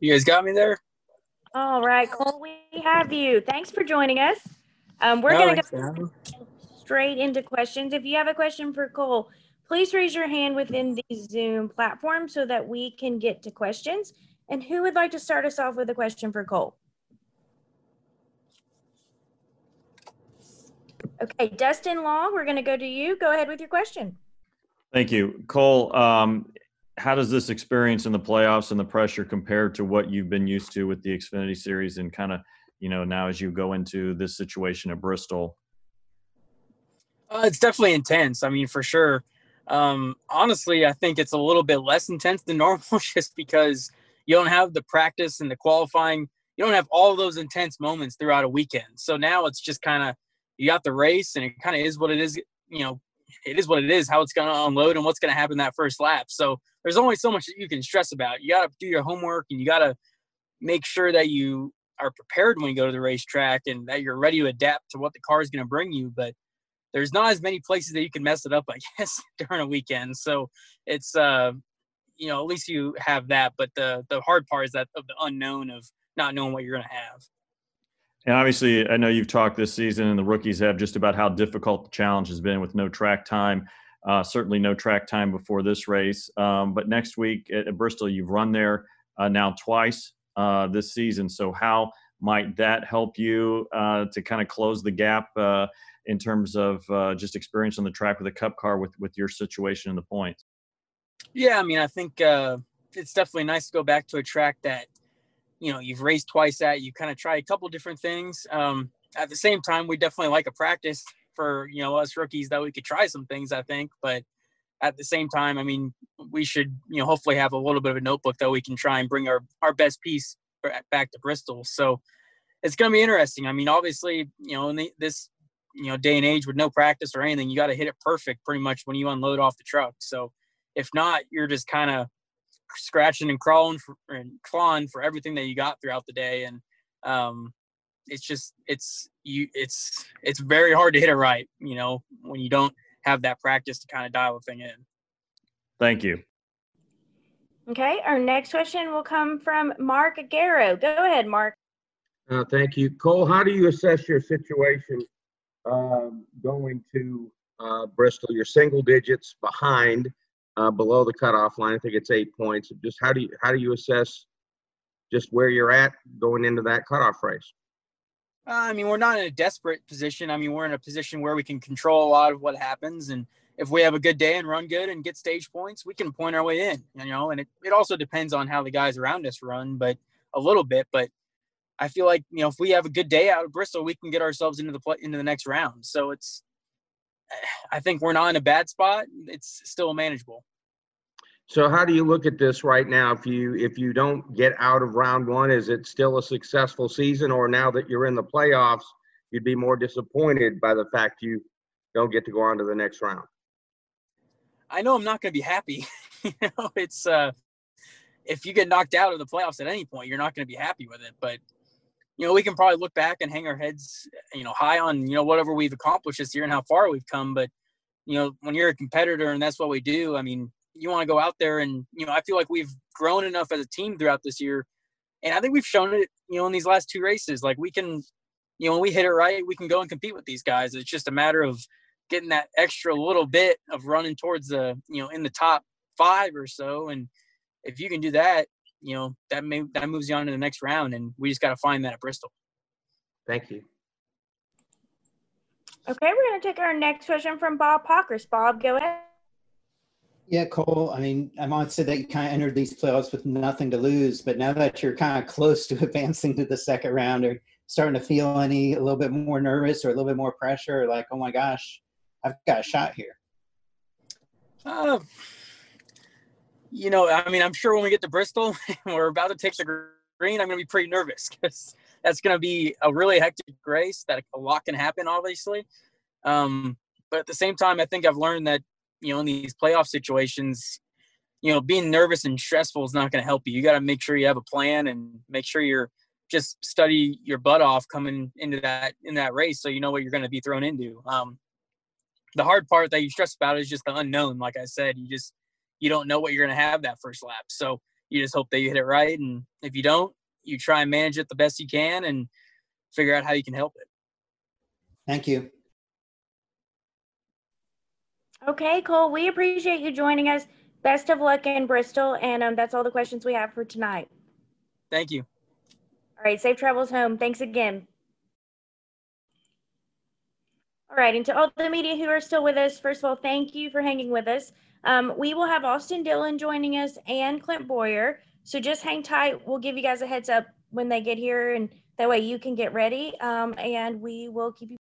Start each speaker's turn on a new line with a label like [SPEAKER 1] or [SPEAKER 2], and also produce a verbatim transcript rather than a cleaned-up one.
[SPEAKER 1] You guys got me there?
[SPEAKER 2] All right, Cole, we have you. Thanks for joining us. Um, we're
[SPEAKER 1] No,
[SPEAKER 2] going to
[SPEAKER 1] thanks
[SPEAKER 2] go
[SPEAKER 1] for having me.
[SPEAKER 2] straight into questions. If you have a question for Cole, please raise your hand within the Zoom platform so that we can get to questions. And who would like to start us off with a question for Cole? Okay, Dustin Law, we're going to go to you. Go ahead with your question.
[SPEAKER 3] Thank you. Cole, um, how does this experience in the playoffs and the pressure compare to what you've been used to with the Xfinity Series and kind of, you know, now as you go into this situation at Bristol?
[SPEAKER 1] Uh, it's definitely intense. I mean, for sure. Um, honestly, I think it's a little bit less intense than normal just because you don't have the practice and the qualifying. You don't have all those intense moments throughout a weekend. So now it's just kind of, you got the race and it kind of is what it is. You know, it is what it is, how it's going to unload and what's going to happen that first lap. So there's only so much that you can stress about. You got to do your homework and you got to make sure that you are prepared when you go to the racetrack and that you're ready to adapt to what the car is going to bring you. But there's not as many places that you can mess it up, I guess, during a weekend. So it's, uh, you know, at least you have that. But the the hard part is that of the unknown of not knowing what you're going to have.
[SPEAKER 3] And obviously, I know you've talked this season and the rookies have just about how difficult the challenge has been with no track time. Uh, certainly no track time before this race. Um, but next week at, at Bristol, you've run there uh, now twice uh, this season. So how might that help you uh, to kind of close the gap uh, in terms of uh, just experience on the track with a Cup car with, with your situation in the points?
[SPEAKER 1] Yeah, I mean, I think uh, it's definitely nice to go back to a track that, you know, you've raced twice at. You kind of try a couple different things. Um, at the same time, we definitely like a practice for, you know, us rookies that we could try some things, I think. But at the same time, I mean, we should, you know, hopefully have a little bit of a notebook that we can try and bring our, our best piece back to Bristol. So it's going to be interesting. I mean, obviously, you know, in the, this, you know, day and age with no practice or anything, you got to hit it perfect pretty much when you unload off the truck. So if not, you're just kind of scratching and crawling for, and clawing for everything that you got throughout the day. And um, it's just, it's, you, it's, it's very hard to hit it right, you know, when you don't have that practice to kind of dial the thing in.
[SPEAKER 3] Thank you.
[SPEAKER 2] Okay, our next question will come from Mark Garrow. Go ahead, Mark.
[SPEAKER 4] Uh, thank you. Cole, how do you assess your situation um, going to uh, Bristol? You're single digits behind, uh, below the cutoff line. I think it's eight points. Just how do you how do you assess just where you're at going into that cutoff race?
[SPEAKER 1] Uh, I mean, we're not in a desperate position. I mean, we're in a position where we can control a lot of what happens. And if we have a good day and run good and get stage points, we can point our way in, you know, and it, it also depends on how the guys around us run, but a little bit. But I feel like, you know, if we have a good day out of Bristol, we can get ourselves into the play, into the next round. So it's, I think we're not in a bad spot. It's still manageable.
[SPEAKER 4] So how do you look at this right now? If you if you don't get out of round one, is it still a successful season, or now that you're in the playoffs, you'd be more disappointed by the fact you don't get to go on to the next round?
[SPEAKER 1] I know I'm not going to be happy. you know, it's uh, if you get knocked out of the playoffs at any point, you're not going to be happy with it. But you know, we can probably look back and hang our heads, you know, high on, you know, whatever we've accomplished this year and how far we've come. But, you know, when you're a competitor and that's what we do, I mean, you want to go out there and, you know, I feel like we've grown enough as a team throughout this year. And I think we've shown it, you know, in these last two races. Like we can, you know, when we hit it right, we can go and compete with these guys. It's just a matter of getting that extra little bit of running towards the, you know, in the top five or so. And if you can do that, you know, that may, that moves you on to the next round, and we just got to find that at Bristol.
[SPEAKER 4] Thank you.
[SPEAKER 2] Okay, we're going to take our next question from Bob Pockers. Bob, go ahead.
[SPEAKER 5] Yeah, Cole, I mean, I might say that you kind of entered these playoffs with nothing to lose, but now that you're kind of close to advancing to the second round, are you starting to feel any, a little bit more nervous or a little bit more pressure, or like, oh my gosh, I've got a shot here?
[SPEAKER 1] Uh, You know, I mean, I'm sure when we get to Bristol and we're about to take the green, I'm going to be pretty nervous because that's going to be a really hectic race that a lot can happen, obviously. Um, but at the same time, I think I've learned that, you know, in these playoff situations, you know, being nervous and stressful is not going to help you. You got to make sure you have a plan and make sure you're just study your butt off coming into that, in that race. So you know what you're going to be thrown into. Um, the hard part that you stress about is just the unknown. Like I said, you just, you don't know what you're going to have that first lap. So you just hope that you hit it right. And if you don't, you try and manage it the best you can and figure out how you can help it.
[SPEAKER 5] Thank you.
[SPEAKER 2] Okay, Cole, we appreciate you joining us. Best of luck in Bristol. And um, that's all the questions we have for tonight.
[SPEAKER 1] Thank you.
[SPEAKER 2] All right, safe travels home. Thanks again. All right, and to all the media who are still with us, first of all, thank you for hanging with us. Um, we will have Austin Dillon joining us and Clint Boyer. So just hang tight. We'll give you guys a heads up when they get here, and that way you can get ready. Um, and we will keep you